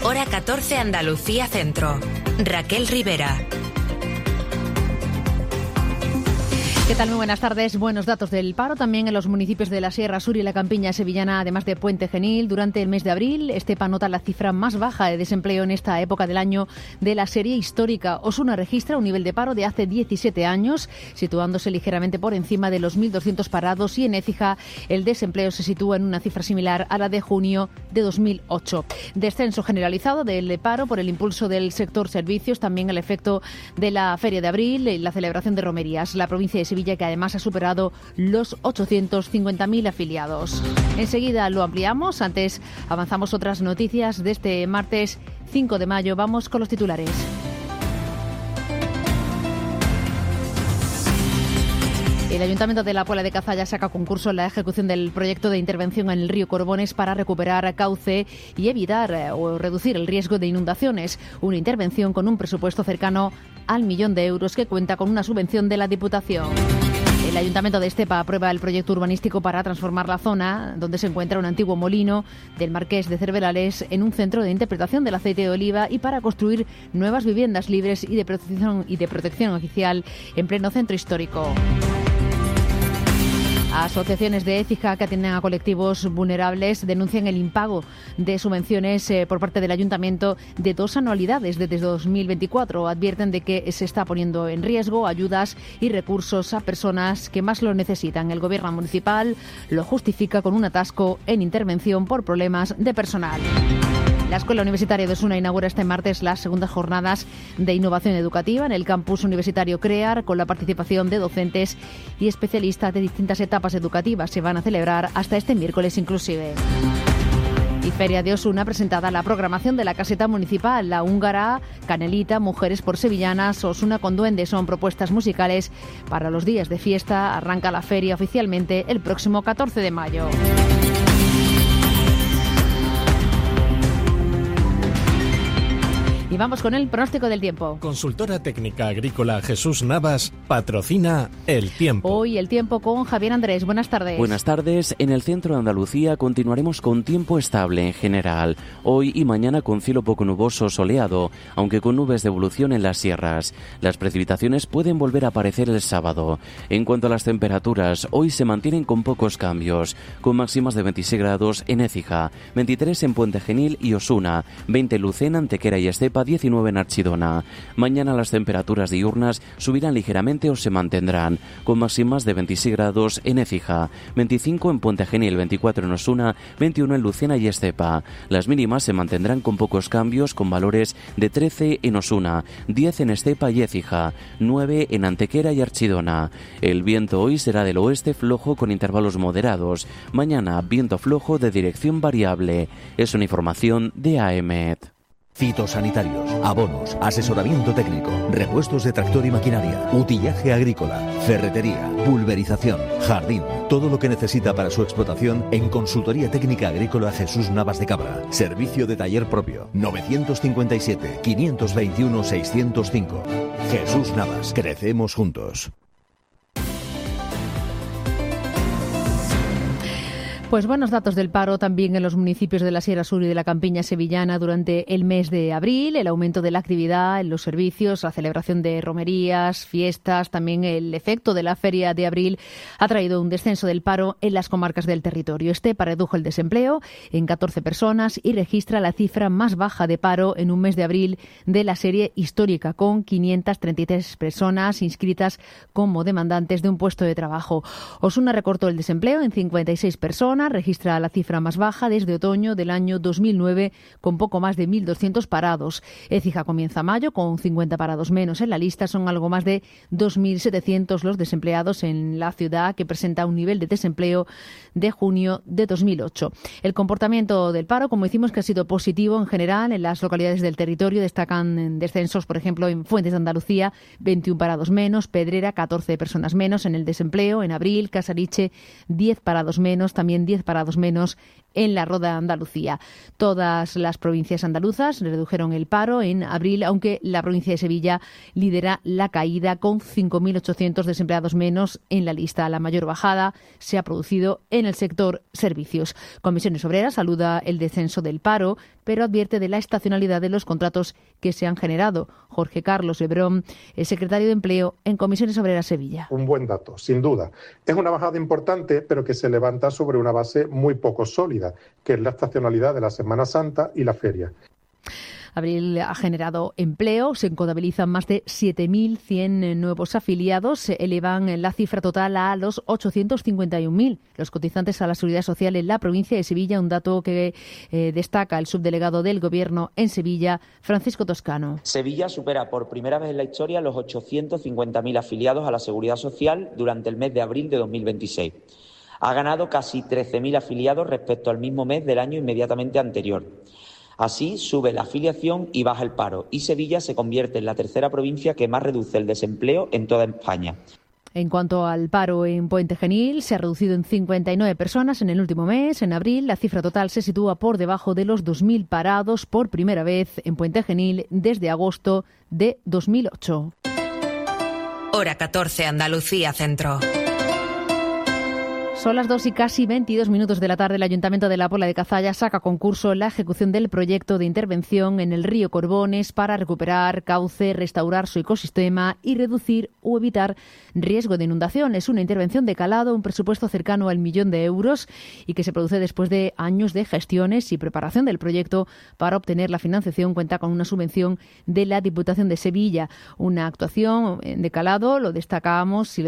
Hora 14 Andalucía Centro. Raquel Rivera. ¿Qué tal? Muy buenas tardes. Buenos datos del paro también en los municipios de la Sierra Sur y la Campiña sevillana, además de Puente Genil. Durante el mes de abril, Estepa nota la cifra más baja de desempleo en esta época del año de la serie histórica. Osuna registra un nivel de paro de hace 17 años, situándose ligeramente por encima de los 1.200 parados, y en Écija el desempleo se sitúa en una cifra similar a la de junio de 2008. Descenso generalizado del paro por el impulso del sector servicios, también el efecto de la Feria de Abril y la celebración de romerías. La provincia de Sevilla, que además ha superado los 850.000 afiliados. Enseguida lo ampliamos. Antes avanzamos otras noticias de este martes 5 de mayo. Vamos con los titulares. El Ayuntamiento de La Puebla de Cazalla saca a concurso la ejecución del proyecto de intervención en el río Corbones para recuperar cauce y evitar o reducir el riesgo de inundaciones. Una intervención con un presupuesto cercano al 1 millón de euros que cuenta con una subvención de la Diputación. El Ayuntamiento de Estepa aprueba el proyecto urbanístico para transformar la zona donde se encuentra un antiguo molino del Marqués de Cerverales en un centro de interpretación del aceite de oliva y para construir nuevas viviendas libres y de protección oficial en pleno centro histórico. Asociaciones de Écija que atienden a colectivos vulnerables denuncian el impago de subvenciones por parte del Ayuntamiento de 2 anualidades desde 2024. Advierten de que se está poniendo en riesgo ayudas y recursos a personas que más lo necesitan. El Gobierno municipal lo justifica con un atasco en intervención por problemas de personal. La Escuela Universitaria de Osuna inaugura este martes las segundas jornadas de innovación educativa en el campus universitario CREAR, con la participación de docentes y especialistas de distintas etapas educativas. Se van a celebrar hasta este miércoles inclusive. Y Feria de Osuna presentada la programación de la caseta municipal. La húngara, Canelita, Mujeres por Sevillanas, Osuna con Duende son propuestas musicales para los días de fiesta. Arranca la feria oficialmente el próximo 14 de mayo. Y vamos con el pronóstico del tiempo. Consultora técnica agrícola Jesús Navas patrocina el tiempo. Hoy el tiempo con Javier Andrés. Buenas tardes. Buenas tardes. En el centro de Andalucía continuaremos con tiempo estable en general. Hoy y mañana con cielo poco nuboso soleado, aunque con nubes de evolución en las sierras. Las precipitaciones pueden volver a aparecer el sábado. En cuanto a las temperaturas, hoy se mantienen con pocos cambios, con máximas de 26 grados en Écija, 23 en Puente Genil y Osuna, 20 en Lucena, Antequera y Estepa, 19 en Archidona. Mañana las temperaturas diurnas subirán ligeramente o se mantendrán, con máximas de 26 grados en Écija, 25 en Puente Genil, 24 en Osuna, 21 en Lucena y Estepa. Las mínimas se mantendrán con pocos cambios, con valores de 13 en Osuna, 10 en Estepa y Écija, 9 en Antequera y Archidona. El viento hoy será del oeste flojo con intervalos moderados. Mañana viento flojo de dirección variable. Es una información de AEMET. Fitosanitarios, abonos, asesoramiento técnico, repuestos de tractor y maquinaria, utillaje agrícola, ferretería, pulverización, jardín, todo lo que necesita para su explotación en Consultoría Técnica Agrícola Jesús Navas de Cabra. Servicio de taller propio, 957-521-605. Jesús Navas, crecemos juntos. Pues buenos datos del paro también en los municipios de la Sierra Sur y de la Campiña sevillana durante el mes de abril, el aumento de la actividad en los servicios, la celebración de romerías, fiestas, también el efecto de la Feria de Abril ha traído un descenso del paro en las comarcas del territorio. Estepa redujo el desempleo en 14 personas y registra la cifra más baja de paro en un mes de abril de la serie histórica, con 533 personas inscritas como demandantes de un puesto de trabajo. Osuna recortó el desempleo en 56 personas, registra la cifra más baja desde otoño del año 2009, con poco más de 1.200 parados. Écija comienza mayo con 50 parados menos en la lista. Son algo más de 2.700 los desempleados en la ciudad, que presenta un nivel de desempleo de junio de 2008. El comportamiento del paro, como decimos, que ha sido positivo en general en las localidades del territorio. Destacan descensos, por ejemplo, en Fuentes de Andalucía, 21 parados menos, Pedrera, 14 personas menos en el desempleo en abril, Casariche, 10 parados menos, también 10 parados menos en la Roda de Andalucía. Todas las provincias andaluzas redujeron el paro en abril, aunque la provincia de Sevilla lidera la caída con 5.800 desempleados menos en la lista. La mayor bajada se ha producido en el sector servicios. Comisiones Obreras saluda el descenso del paro, pero advierte de la estacionalidad de los contratos que se han generado. Jorge Carlos Lebrón, el secretario de Empleo en Comisiones Obreras Sevilla. Un buen dato, sin duda. Es una bajada importante, pero que se levanta sobre una base muy poco sólida, que es la estacionalidad de la Semana Santa y la feria. Abril ha generado empleo, se contabilizan más de 7.100 nuevos afiliados, se elevan la cifra total a los 851.000. Los cotizantes a la Seguridad Social en la provincia de Sevilla, un dato que destaca el subdelegado del Gobierno en Sevilla, Francisco Toscano. Sevilla supera por primera vez en la historia los 850.000 afiliados a la Seguridad Social durante el mes de abril de 2026. Ha ganado casi 13.000 afiliados respecto al mismo mes del año inmediatamente anterior. Así, sube la afiliación y baja el paro, y Sevilla se convierte en la tercera provincia que más reduce el desempleo en toda España. En cuanto al paro en Puente Genil, se ha reducido en 59 personas en el último mes. En abril, la cifra total se sitúa por debajo de los 2.000 parados por primera vez en Puente Genil desde agosto de 2008. Hora 14, Andalucía Centro. Son las 2 y casi 22 minutos de la tarde. El Ayuntamiento de La Puebla de Cazalla saca a concurso la ejecución del proyecto de intervención en el río Corbones para recuperar cauce, restaurar su ecosistema y reducir o evitar riesgo de inundación. Es una intervención de calado, un presupuesto cercano al 1.000.000 de euros y que se produce después de años de gestiones y preparación del proyecto. Para obtener la financiación cuenta con una subvención de la Diputación de Sevilla. Una actuación de calado, lo destaca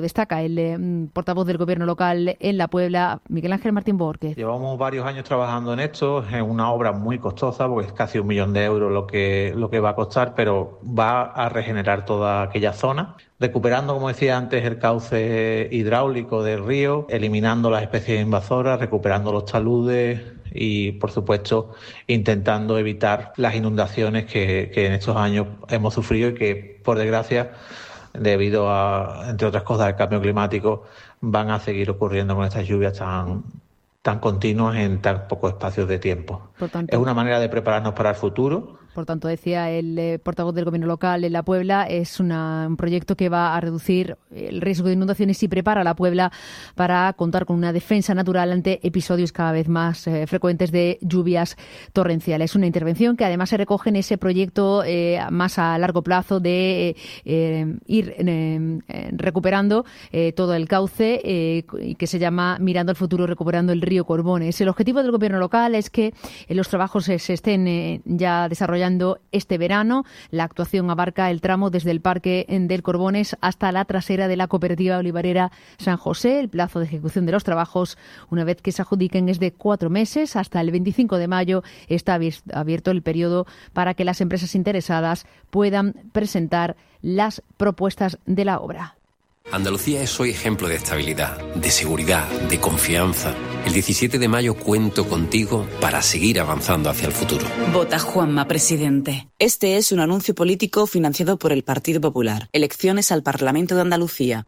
el portavoz del Gobierno local en La Puebla, Miguel Ángel Martín Borquez. Llevamos varios años trabajando en esto, es una obra muy costosa porque es casi 1.000.000 de euros lo que va a costar, pero va a regenerar toda aquella zona, recuperando, como decía antes, el cauce hidráulico del río, eliminando las especies invasoras, recuperando los taludes y, por supuesto, intentando evitar las inundaciones que en estos años hemos sufrido y que, por desgracia, debido a, entre otras cosas, al cambio climático, van a seguir ocurriendo con estas lluvias tan continuas en tan pocos espacios de tiempo. Por tanto, es una manera de prepararnos para el futuro. Por tanto, decía el portavoz del Gobierno local en La Puebla, es un proyecto que va a reducir el riesgo de inundaciones y prepara a La Puebla para contar con una defensa natural ante episodios cada vez más frecuentes de lluvias torrenciales. Una intervención que además se recoge en ese proyecto más a largo plazo de ir recuperando todo el cauce y que se llama Mirando al futuro, recuperando el río Corbones. El objetivo del Gobierno local es que los trabajos se estén ya desarrollando este verano. La actuación abarca el tramo desde el Parque del Corbones hasta la trasera de la cooperativa olivarera San José. El plazo de ejecución de los trabajos, una vez que se adjudiquen, es de 4 meses. Hasta el 25 de mayo está abierto el periodo para que las empresas interesadas puedan presentar las propuestas de la obra. Andalucía es hoy ejemplo de estabilidad, de seguridad, de confianza. El 17 de mayo cuento contigo para seguir avanzando hacia el futuro. Vota Juanma, presidente. Este es un anuncio político financiado por el Partido Popular. Elecciones al Parlamento de Andalucía.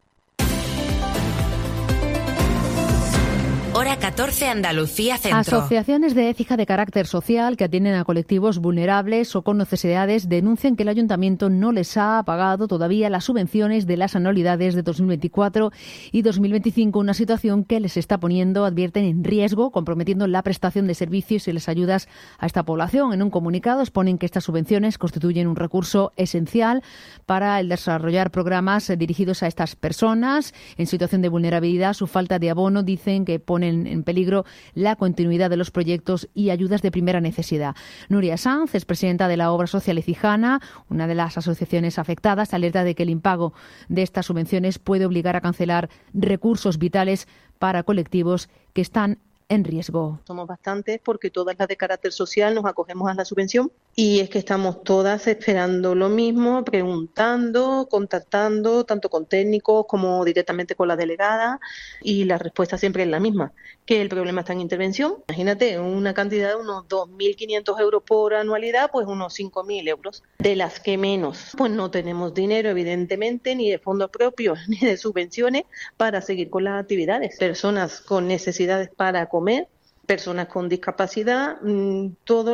Hora 14, Andalucía Centro. Asociaciones de ética de carácter social que atienden a colectivos vulnerables o con necesidades denuncian que el Ayuntamiento no les ha pagado todavía las subvenciones de las anualidades de 2024 y 2025, una situación que les está poniendo, advierten, en riesgo, comprometiendo la prestación de servicios y las ayudas a esta población. En un comunicado exponen que estas subvenciones constituyen un recurso esencial para el desarrollar programas dirigidos a estas personas en situación de vulnerabilidad. Su falta de abono, dicen, que ponen en peligro la continuidad de los proyectos y ayudas de primera necesidad. Nuria Sanz es presidenta de la Obra Social Ecijana, una de las asociaciones afectadas, alerta de que el impago de estas subvenciones puede obligar a cancelar recursos vitales para colectivos que están en riesgo. Somos bastantes porque todas las de carácter social nos acogemos a la subvención y es que estamos todas esperando lo mismo, preguntando, contactando, tanto con técnicos como directamente con la delegada, y la respuesta siempre es la misma, que el problema está en intervención. Imagínate, una cantidad de unos 2.500 euros por anualidad, pues unos 5.000 euros. De las que menos, pues no tenemos dinero, evidentemente, ni de fondos propios, ni de subvenciones para seguir con las actividades. Personas con necesidades para comer, personas con discapacidad, todos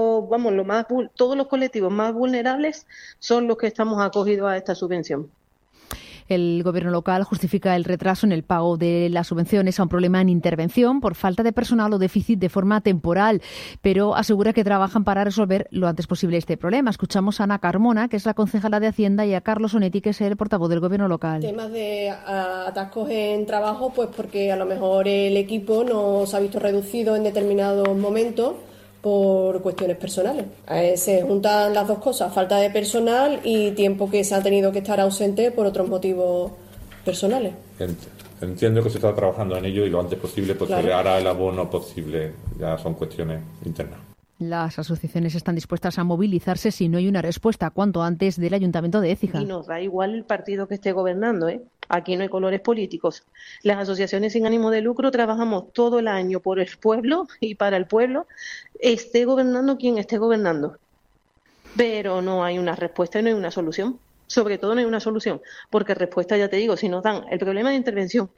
los colectivos más vulnerables son los que estamos acogidos a esta subvención. El Gobierno local justifica el retraso en el pago de las subvenciones a un problema en intervención por falta de personal o déficit de forma temporal, pero asegura que trabajan para resolver lo antes posible este problema. Escuchamos a Ana Carmona, que es la concejala de Hacienda, y a Carlos Onetti, que es el portavoz del Gobierno local. Temas de atascos en trabajo, pues porque a lo mejor el equipo no se ha visto reducido en determinados momentos por cuestiones personales. Se juntan las dos cosas, falta de personal y tiempo que se ha tenido que estar ausente por otros motivos personales. Entiendo que se está trabajando en ello y lo antes posible pues claro. Se le hará el abono posible, ya son cuestiones internas. Las asociaciones están dispuestas a movilizarse si no hay una respuesta cuanto antes del Ayuntamiento de Écija. Y nos da igual el partido que esté gobernando, ¿eh? Aquí no hay colores políticos. Las asociaciones sin ánimo de lucro trabajamos todo el año por el pueblo y para el pueblo, esté gobernando quien esté gobernando. Pero no hay una respuesta y no hay una solución. Sobre todo no hay una solución, porque respuesta, ya te digo, si nos dan el problema de intervención,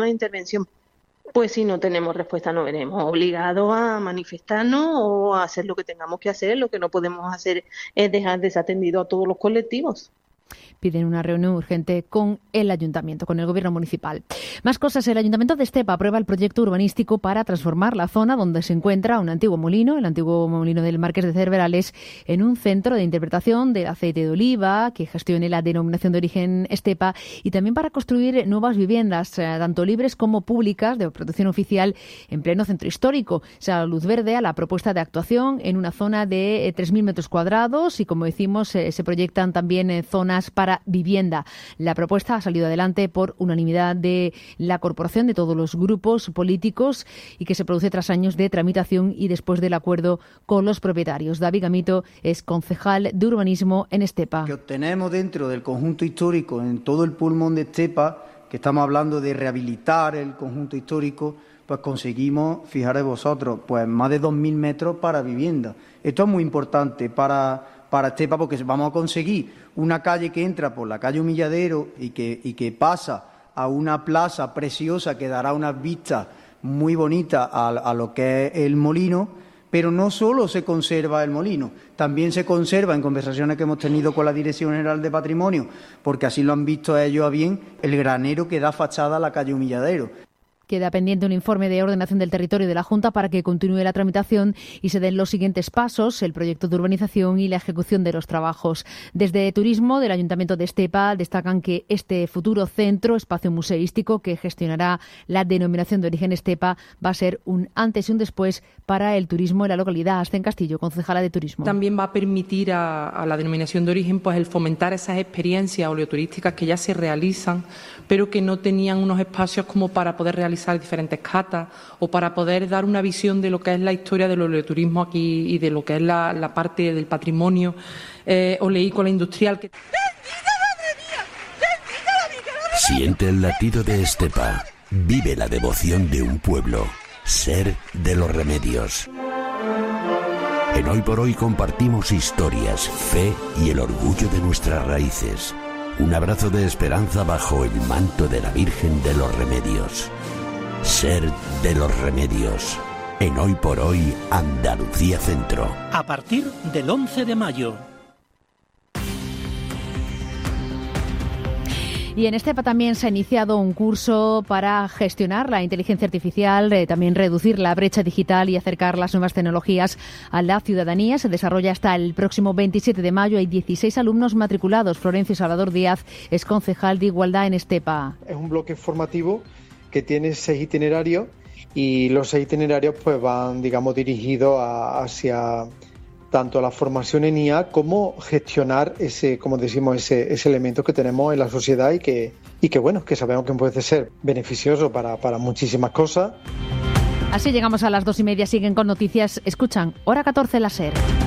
pues si no tenemos respuesta nos veremos obligados a manifestarnos o a hacer lo que tengamos que hacer. Lo que no podemos hacer es dejar desatendido a todos los colectivos. Piden una reunión urgente con el Ayuntamiento, con el Gobierno municipal. Más cosas. El Ayuntamiento de Estepa aprueba el proyecto urbanístico para transformar la zona donde se encuentra un antiguo molino, el antiguo molino del Marqués de Cerverales, en un centro de interpretación del aceite de oliva que gestione la denominación de origen Estepa, y también para construir nuevas viviendas, tanto libres como públicas, de protección oficial, en pleno centro histórico. Se da luz verde a la propuesta de actuación en una zona de 3.000 metros cuadrados y, como decimos, se proyectan también zonas para vivienda. La propuesta ha salido adelante por unanimidad de la corporación, de todos los grupos políticos, y que se produce tras años de tramitación y después del acuerdo con los propietarios. David Gamito es concejal de urbanismo en Estepa. Que obtenemos dentro del conjunto histórico, en todo el pulmón de Estepa, que estamos hablando de rehabilitar el conjunto histórico, pues conseguimos, fijaros vosotros, pues más de 2.000 metros para vivienda. Esto es muy importante para Estepa, porque vamos a conseguir una calle que entra por la calle Humilladero y que pasa a una plaza preciosa que dará unas vistas muy bonitas a lo que es el molino. Pero no solo se conserva el molino, también se conserva, en conversaciones que hemos tenido con la Dirección General de Patrimonio, porque así lo han visto ellos a bien, el granero que da fachada a la calle Humilladero. Queda pendiente un informe de ordenación del territorio de la Junta para que continúe la tramitación y se den los siguientes pasos, el proyecto de urbanización y la ejecución de los trabajos. Desde Turismo del Ayuntamiento de Estepa destacan que este futuro centro, espacio museístico que gestionará la denominación de origen Estepa, va a ser un antes y un después para el turismo en la localidad. Ascen Castillo, concejala de Turismo. También va a permitir a la denominación de origen pues el fomentar esas experiencias oleoturísticas que ya se realizan, pero que no tenían unos espacios como para poder realizar diferentes catas o para poder dar una visión de lo que es la historia del oleoturismo aquí y de lo que es la parte del patrimonio oleícola industrial. Siente el latido de Estepa, vive la devoción de un pueblo, Ser de los Remedios. En Hoy por Hoy compartimos historias, fe y el orgullo de nuestras raíces. Un abrazo de esperanza bajo el manto de la Virgen de los Remedios. Ser de los Remedios. En Hoy por Hoy, Andalucía Centro. A partir del 11 de mayo. Y en Estepa también se ha iniciado un curso para gestionar la inteligencia artificial, también reducir la brecha digital y acercar las nuevas tecnologías a la ciudadanía. Se desarrolla hasta el próximo 27 de mayo. Hay 16 alumnos matriculados. Florencio Salvador Díaz es concejal de Igualdad en Estepa. Es un bloque formativo que tiene 6 itinerarios y los 6 itinerarios pues van, digamos, dirigidos hacia tanto la formación en IA como gestionar ese, como decimos, ese elemento que tenemos en la sociedad y que bueno, que sabemos que puede ser beneficioso para muchísimas cosas. Así llegamos a las 2:30. Siguen con noticias. Escuchan Hora 14 la SER.